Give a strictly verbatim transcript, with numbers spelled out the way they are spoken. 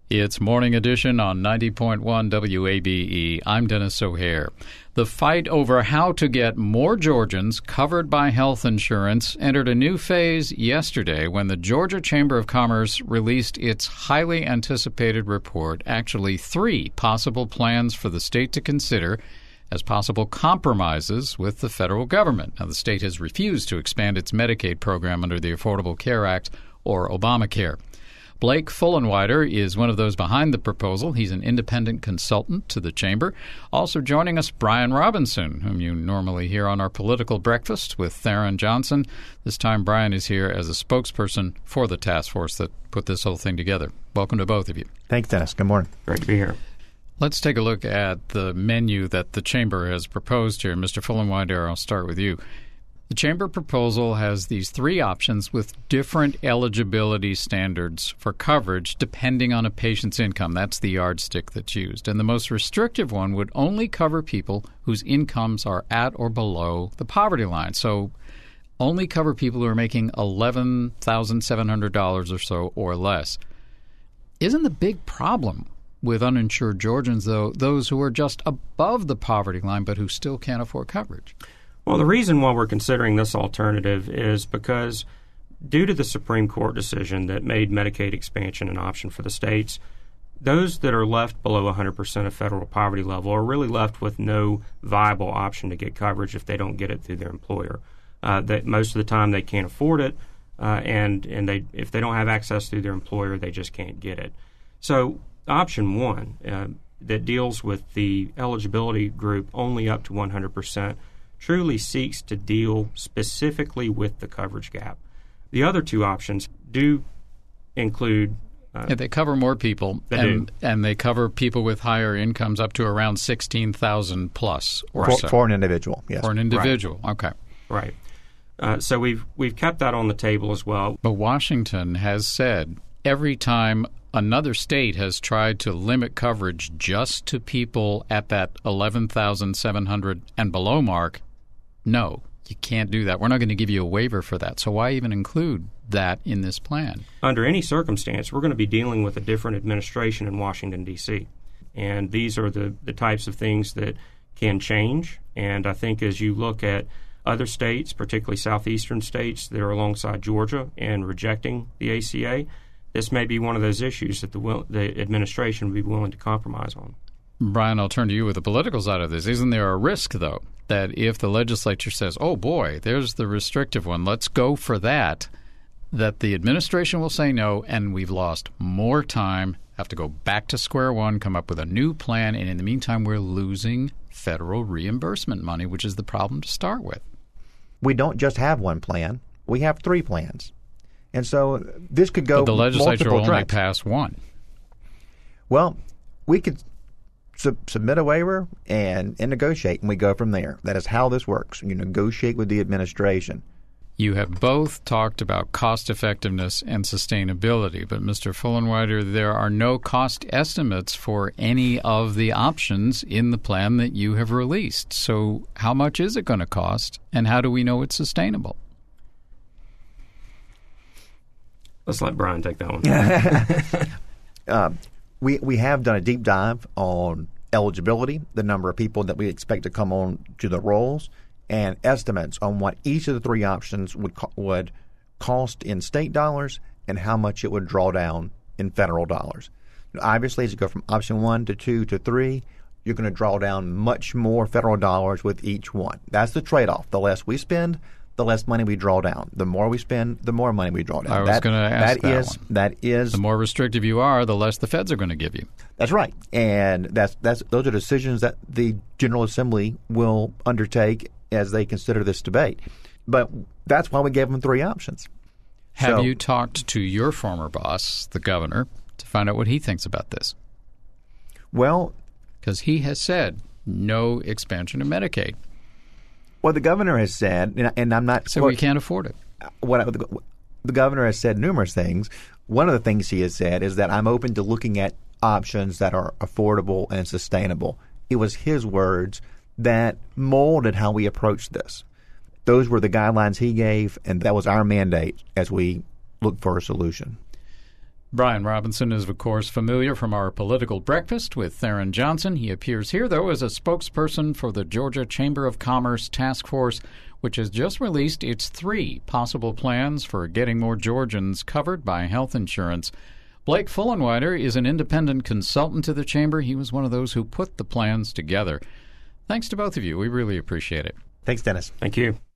It's Morning Edition on ninety point one W A B E. I'm Dennis O'Hare. The fight over how to get more Georgians covered by health insurance entered a new phase yesterday when the Georgia Chamber of Commerce released its highly anticipated report, actually three possible plans for the state to consider as possible compromises with the federal government. Now, the state has refused to expand its Medicaid program under the Affordable Care Act or Obamacare. Blake Fullenwider is one of those behind the proposal. He's an independent consultant to the Chamber. Also joining us, Brian Robinson, whom you normally hear on our Political Breakfast with Theron Johnson. This time, Brian is here as a spokesperson for the task force that put this whole thing together. Welcome to both of you. Thanks, Dennis. Good morning. Great to be here. Let's take a look at the menu that the Chamber has proposed here. Mister Fullenwider, I'll start with you. The Chamber proposal has these three options with different eligibility standards for coverage depending on a patient's income. That's the yardstick that's used. And the most restrictive one would only cover people whose incomes are at or below the poverty line. So only cover people who are making eleven thousand seven hundred dollars or so or less. Isn't the big problem with uninsured Georgians, though, those who are just above the poverty line but who still can't afford coverage? Well, the reason why we're considering this alternative is because due to the Supreme Court decision that made Medicaid expansion an option for the states, those that are left below one hundred percent of federal poverty level are really left with no viable option to get coverage if they don't get it through their employer. Uh, that most of the time they can't afford it, uh, and and they if they don't have access through their employer, they just can't get it. So option one uh, that deals with the eligibility group only up to one hundred percent truly seeks to deal specifically with the coverage gap. The other two options do include... Uh, yeah, they cover more people, they and, do. and they cover people with higher incomes up to around sixteen thousand plus or for, so. For an individual, yes. For an individual, right. Okay. Right. Uh, so we've we've kept that on the table as well. But Washington has said every time another state has tried to limit coverage just to people at that eleven thousand seven hundred and below mark, no, you can't do that. We're not going to give you a waiver for that. So why even include that in this plan? Under any circumstance, we're going to be dealing with a different administration in Washington, D C And these are the, the types of things that can change. And I think as you look at other states, particularly southeastern states that are alongside Georgia and rejecting the A C A, this may be one of those issues that the, will, the administration would be willing to compromise on. Brian, I'll turn to you with the political side of this. Isn't there a risk, though, that if the legislature says, oh, boy, there's the restrictive one, let's go for that, that the administration will say no, and we've lost more time, have to go back to square one, come up with a new plan, and in the meantime, we're losing federal reimbursement money, which is the problem to start with. We don't just have one plan. We have three plans. And so this could go But the legislature will only tracks. pass one. Well, we could sub- submit a waiver and, and negotiate, and we go from there. That is how this works. You negotiate with the administration. You have both talked about cost effectiveness and sustainability, but Mister Fullenwider, there are no cost estimates for any of the options in the plan that you have released. So how much is it going to cost, and how do we know it's sustainable? Let's let Brian take that one. uh, we we have done a deep dive on eligibility, the number of people that we expect to come on to the rolls, and estimates on what each of the three options would co- would cost in state dollars and how much it would draw down in federal dollars. Obviously, as you go from option one to two to three, you're going to draw down much more federal dollars with each one. That's the trade-off. The less we spend, the less money we draw down. The more we spend, the more money we draw down. I was going to ask that, that is, one. That is the more restrictive you are, the less the feds are going to give you. That's right, and that's that's those are decisions that the General Assembly will undertake as they consider this debate. But that's why we gave them three options. Have so, you talked to your former boss, the governor, to find out what he thinks about this? Well, because he has said no expansion of Medicaid. Well, the governor has said, and, and I'm not... So well, we can't afford it. What I, the, the governor has said numerous things. One of the things he has said is that I'm open to looking at options that are affordable and sustainable. It was his words that molded how we approached this. Those were the guidelines he gave, and that was our mandate as we looked for a solution. Brian Robinson is, of course, familiar from our political breakfast with Theron Johnson. He appears here, though, as a spokesperson for the Georgia Chamber of Commerce Task Force, which has just released its three possible plans for getting more Georgians covered by health insurance. Blake Fullenwider is an independent consultant to the Chamber. He was one of those who put the plans together. Thanks to both of you. We really appreciate it. Thanks, Dennis. Thank you.